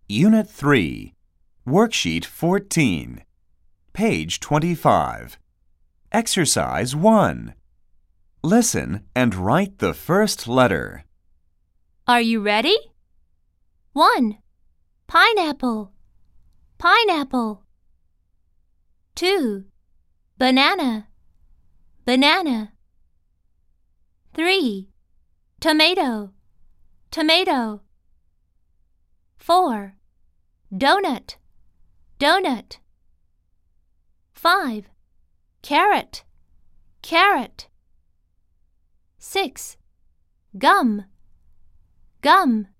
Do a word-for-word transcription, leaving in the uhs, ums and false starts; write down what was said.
Unit three, Worksheet fourteen, page twenty-five. Exercise one. Listen and write the first letter. Are you ready? one. Pineapple, pineapple. two. Banana, banana. three. Tomato, tomato. four. Donut, donut. five. Carrot, carrot. six. Gum, gum.